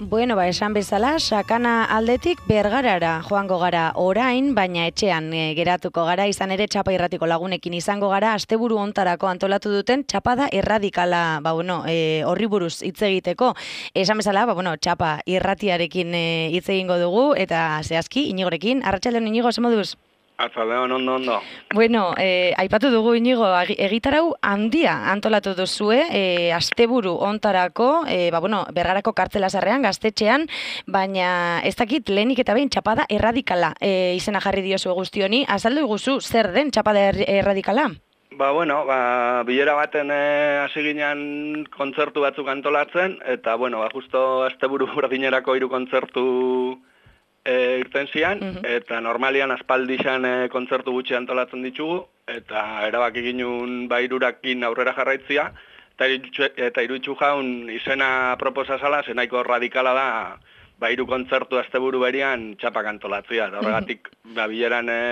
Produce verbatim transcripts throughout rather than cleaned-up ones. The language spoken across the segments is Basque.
Bueno, ba, esan bezala, Sakana aldetik Bergarara joango gara orain, baina etxean e, geratuko gara, izan ere Txapa Irratiko lagunekin izango gara, asteburu hontarako antolatu duten Txapada erradikala, ba, bueno, e, horri buruz hitz egiteko. Esan bezala, ba, bueno, Txapa Irratiarekin e, hitz egingo dugu, eta zehazki, Inigorekin. Arratsaldeon, Inigo, ze moduz? Arratsaldeon, ondo, ondo. Bueno, eh, aipatu dugu, Inigo, egitarau handia antolatu duzue, eh, asteburu hontarako, eh, ba, bueno, Bergarako kartzelazarrean, gaztetxean, baina ez dakit lehenik eta behin Txapada erradikala eh, izena jarri diozu guzti honi. Azaldu iguzu, zer den Txapada er, erradikala? Ba, bueno, ba, bilera baten eh, hasi ginen kontzertu batzuk antolatzen, eta, bueno, ba, justo asteburu berdinerako hiru kontzertu E, irten zian, uh-huh. Eta normalian aspaldixan e, kontzertu gutxi antolatzen ditugu, eta erabaki ginun bairurakin aurrera jarraitzia, eta, iru, eta iruitzu jaun izena proposa zala, zenaiko radikala da bairu kontzertu asteburu berian Txapak antolatzia, eta horregatik uh-huh. ba, bileran e,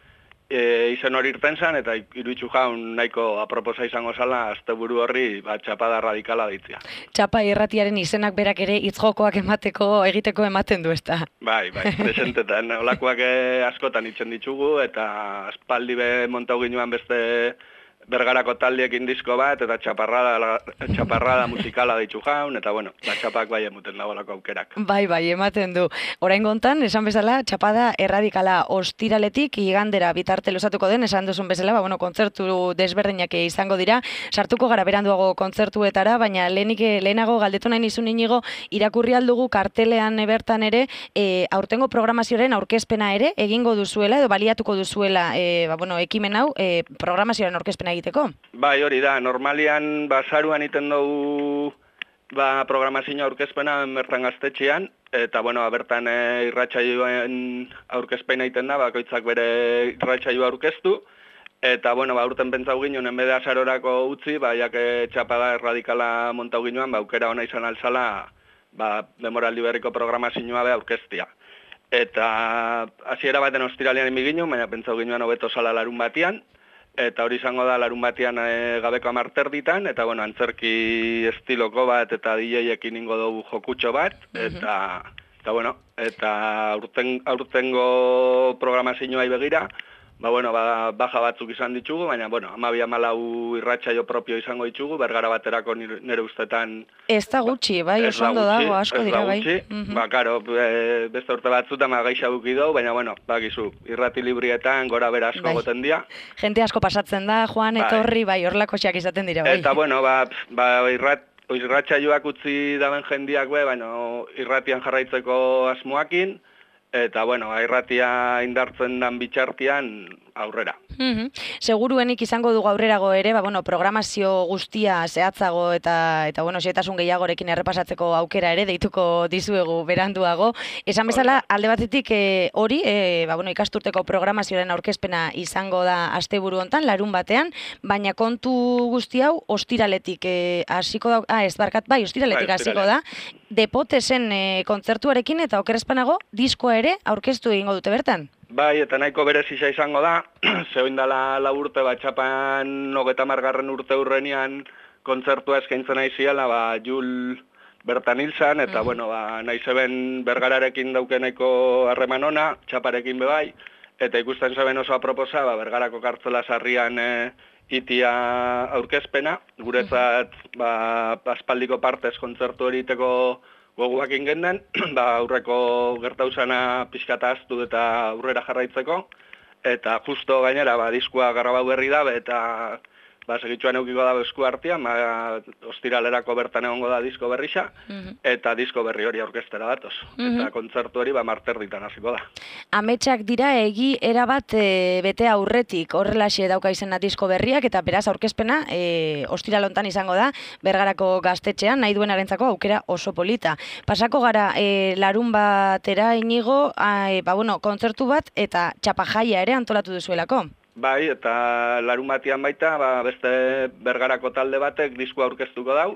e, izen hori irten zan, eta iruitzu jaun nahiko aproposa izango zala asteburu horri ba, Txapada radikala ditzia. Txapa Irratiaren izenak berak ere hitzjokoak emateko egiteko ematen du, ezta? Bai, bai, presentetan, olakoak askotan itzen ditugu, eta aspaldi be montau ginuan beste Bergarako taldiekin disko bat, eta txaparrada, txaparrada musikala ditu jaun, eta bueno, ba, Txapak bai emuten dagoelako aukerak. Bai, bai, ematen du. Orain gontan, esan bezala, Txapada erradikala ostiraletik igandera bitarte luzatuko den, esan duzun bezala, ba, bueno, kontzertu desberdinak izango dira, sartuko gara beranduago kontzertuetara, baina lehenik, lehenago galdetu nahi nizun Inigo, irakurri aldugu kartelean bertan ere, e, aurtengo programazioaren aurkezpena ere, egingo duzuela, edo baliatuko duzuela, e, ba, bueno, ekimen hau, e, programazioaren aurkezpena egiteko? Bai, hori da, normalian basaruan iten dugu ba, programazio aurkezpena bertan gaztetxean, eta bueno, bertan e, irratsaioen aurkezpena egiten da, bakoitzak bere irratsaioa aurkeztu, eta bueno, ba, urten pentsau ginen, enbede azarorako utzi, ba, jake Txapada erradikala montau ginoan, ba, aukera ona izan alzala, ba, demoraldi berriko programazioa be aurkeztia. Eta hasiera baten ostiralean imiginu, baina pentsau ginoan hobeto zala larun batian, eta hori izango da larun batean e, gabeko amarter ditan, eta bueno, antzerki estiloko bat eta D J-ekin ingo dugu jokutxo bat, eta, uh-huh. eta bueno, eta aurten, aurtengo programazioa begira, ba bueno, ba, baja batzuk izan ditugu, baina bueno, amabi amalau irratsaio propio izango ditugu, Bergara baterako nire, nire ustetan... Ez da gutxi, bai, oso ondo dago, asko dira, bai. Uh-huh. Ba, karo, e, beste urte batzutan ma gaixa buki dugu, baina bueno, bakizu, irrati librietan gora bera asko bai. Goten dira. Jente asko pasatzen da, Juan, bai. Etorri, bai, horlako xeak izaten dira, bai. Eta bueno, ba, ba irrat, irratsaioak utzi daben jendiak, be, baina irratian jarraitzeko asmoakin, eta, bueno, irratia indartzen dan bitxartian aurrera. Mm-hmm. Seguruenik izango dugu aurrerago ere, ba, bueno, programazio guztia zehatzago eta, eta bueno, xetasun gehiagorekin errepasatzeko aukera ere deituko dizuegu beranduago. Esan bezala, alde batetik e, hori, e, ba, bueno, ikasturteko programazioaren aurkezpena izango da asteburu hontan, larun batean, baina kontu guzti hau ostiraletik e, hasiko da, ah, ez barkat, bai, ostiraletik hasiko da, Depotesen e, kontzertuarekin eta okerrezpanago diskoa ere aurkeztu egingo dute bertan. Bai, eta nahiko berezisa izango da, zehoin dela la urte, ba, Txapan hogeta margarren urte urrenian kontzertua eskaintzen nahi ziala, ba, Jul bertan hilzan, eta, mm. bueno, ba, nahi zeben Bergararekin dauke nahiko harreman ona, Txaparekin bebai, eta ikusten zeben oso aproposa, ba, Bergarako kartzela sarrian e, itia aurkezpena, guretzat, ba, aspaldiko partez kontzertu eriteko goguak ingenden, ba, aurreko gertauzana pixkata aztu eta aurrera jarraitzeko, eta justo gainera, ba, diskua garrabau berri dabe, eta ba, segitxuan eukiko dabe esku artean, ba, ostiralerako bertan egongo da disko berrixa, uh-huh. eta disko berri hori aurkestera datoz. Uh-huh. Eta kontzertu hori, ba, marter ditan hasiko da. Ametsak dira egi erabat e, bete aurretik, horrelaxe dauka izena disko berriak, eta beraz aurkezpena e, ostiralontan izango da, Bergarako gaztetxean, nahi duenarentzako aukera oso polita. Pasako gara e, larun batera Inigo, a, e, ba, bueno, kontzertu bat, eta txapajaia ere antolatu duzuelako. Bai, eta larun batian baita, ba, beste Bergarako talde batek diskoa aurkeztuko dau,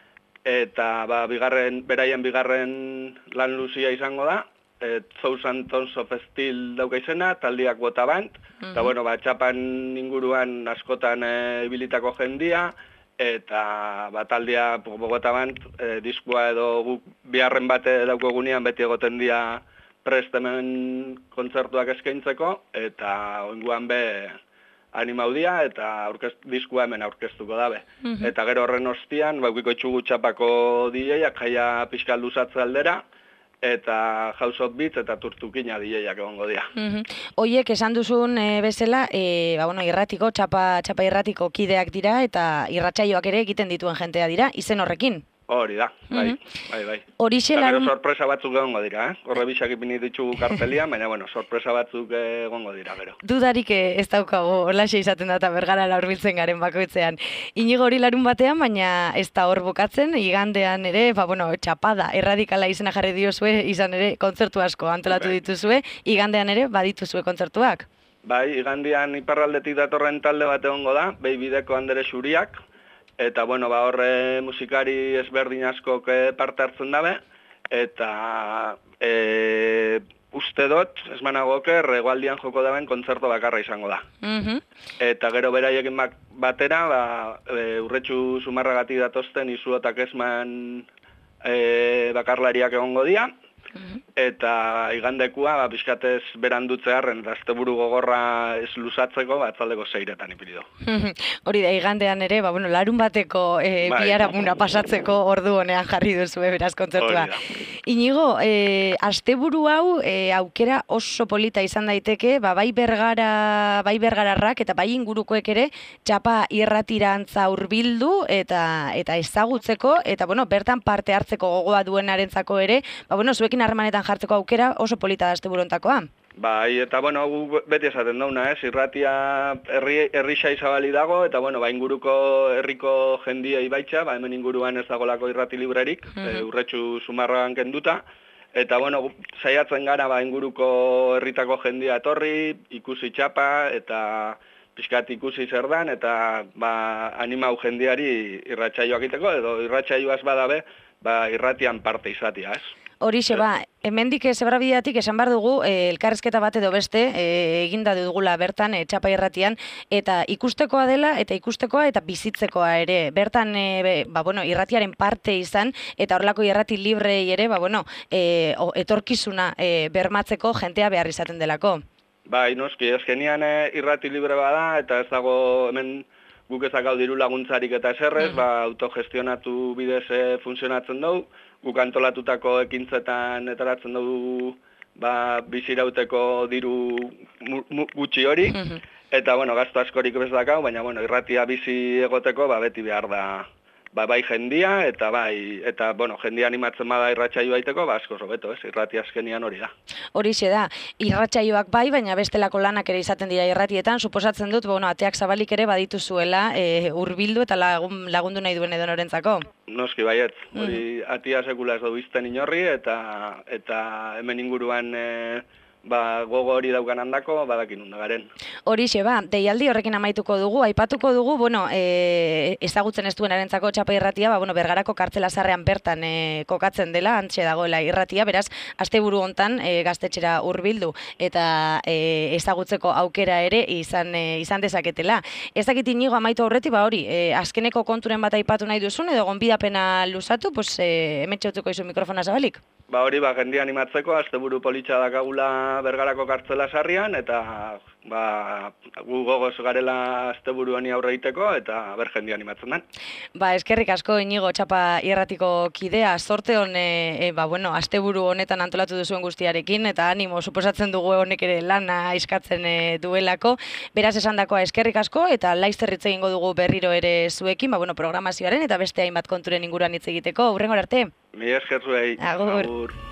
eta ba, bigarren, beraien bigarren lan luzia izango da, et Thousand Tons of Steel dauka izena, taldiak bota band, eta mm-hmm. bueno, ba, Txapan inguruan askotan e, ibilitako jendia, eta bataldia Bogota Band e, diskua edo guk biharren bate daukogunean beti egoten dira prest hemen kontzertuak eskaintzeko, eta oinguan be animaudia eta aurkest, diskua hemen aurkeztuko dabe. Mm-hmm. Eta gero horren ostian, baukiko itxugu txapako D J-ak jaia pixka luzatze aldera, eta House of Beats eta Turtukina D J-ak egongo dira. Mm-hmm. Oiek esan duzun e, bezala, e, ba, bueno, irratiko, txapa, txapa irratiko kideak dira, eta irratsaioak ere egiten dituen jentea dira, izen horrekin. Hori da, bai, mm-hmm. bai, bai. Horixe eta larun... gero sorpresa batzuk egongo dira, eh? Horre bisak ipini ditugu kartelian, baina, bueno, sorpresa batzuk egongo dira, gero. Dudarik ez daukago, holaxe izaten da, eta bergara laurbiltzen garen bakoitzean. Inigo hori larun batean, baina ez da hor bukatzen, igandean ere, ba, bueno, txapada, erradikala izena jarri diozue, izan ere, kontzertu asko antolatu bai. dituzue, igandean ere, badituzue kontzertuak. Bai, igandean iparraldetik datorren talde bat egongo da, Beibideko Andere Xuriak, eta, bueno, ba, horre musikari ezberdin askok parte hartzen dabe, eta e, uste dut, ez managoker, egualdian joko daben kontzerto bakarra izango da. Mm-hmm. Eta gero beraiekin batera, ba, e, urretxu Zumarragatik datozten Izuotak Esman e, bakarlariak egongo dira, mm-hmm. eta igandekua, ba, pixkatez berandutzearren, asteburu gogorra ez luzatzeko, batzaldeko seiretan ipilido. Hori da, igandean ere, ba, bueno, larun bateko e, bai. biharamuna pasatzeko ordu honean jarri duzu, beraz kontzertua. Inigo, e, asteburu hau e, aukera oso polita izan daiteke, ba, bai bergara, bai bergararrak eta bai ingurukoek ere txapa irratirantza hurbildu eta eta ezagutzeko, eta bueno, bertan parte hartzeko gogoa duenarentzako ere, ba, bueno, zuekin harremanetan jartzeko aukera oso polita da asteburontakoa. Bai, eta bueno, gu beti esaten dauna, ez, irratia herri, herrixai zabali dago, eta bueno, ba, inguruko herriko jendia ibaitza, ba, hemen inguruan ez dagolako irrati librerik, mm-hmm. e, urretxu Zumarragan kenduta, eta bueno, saiatzen gara, ba, inguruko herritako jendia etorri, ikusi txapa, eta pixkat ikusi zer dan, eta ba, animau jendiari irratsaioak egiteko, edo irratsaioaz badabe, ba, irratian parte izatia, ez? Horixe, ba, hemendik zebrabideatik esan behar dugu, e, elkarrizketa bat edo beste, e, eginda dugula bertan, e, txapa irratian, eta ikustekoa dela, eta ikustekoa, eta bizitzekoa ere. Bertan, e, be, ba, bueno, irratiaren parte izan, eta horrelako irrati librei ere, ba, bueno, e, o, etorkizuna e, bermatzeko jentea behar izaten delako. Bai, noski, ezkenian e, irrati libre bada, eta ez dago hemen guk ezakau diru laguntzarik eta eserrez, mm-hmm. ba, autogestionatu bidez e, funtzionatzen dugu, guk antolatutako ekintzetan etaratzen dugu ba, bizirauteko diru mu, mu, gutxi hori, mm-hmm. eta bueno, gasto askorik bez dakau, baina bueno, irratia bizi egoteko ba, beti behar da ba, bai jendia, eta bai, eta bueno, jendia animatzen bada irratsaio baiteko, ba, asko hobeto, ez, irratia azkenian hori da. Horixe da, irratsaioak bai, baina bestelako lanak ere izaten dira irratietan, suposatzen dut, bueno, ateak zabalik ere baditu zuela, e, hurbildu eta lagun, lagundu nahi duen edonorentzako. Noski baiet, hori mm. atia sekula ez du bizten inorri, eta, eta hemen inguruan e, ba, gogo hori daukan handako, badakin undagaren. Horixe, ba, deialdi horrekin amaituko dugu, aipatuko dugu, bueno, e, ezagutzen ez duenarentzako txapa irratia, ba, bueno, Bergarako kartzela zarrean bertan e, kokatzen dela, antxe dagoela irratia, beraz, asteburu hontan e, gaztetxera hurbildu eta e, ezagutzeko aukera ere izan e, izan dezaketela. Ez dakit Inigo amaitu aurretik, ba hori, e, azkeneko konturen bat aipatu nahi duzun, edo gonbidapena luzatu, pues, e, emetxautuko izu mikrofona zabalik. Ba hori, ba, jendia animatzeko, asteburu politxa dakagula Bergarako kartzela sarrian, eta ba, gu gogoz garela asteburuani aurre egiteko, eta ber jendia animatzen den. Ba, eskerrik asko Inigo txapa irratiko kidea, sorte hon, e, ba, bueno, asteburu honetan antolatu duzuen guztiarekin, eta animo, suposatzen dugu honek ere lana eskatzen e, duelako. Beraz esandakoa eskerrik asko, eta laizter hitz egingo dugu berriro ere zuekin, ba, bueno, programazioaren eta beste hainbat konturen inguruan hitz egiteko. Hurrengora arte. Mi esker zuei. Agur. Agur.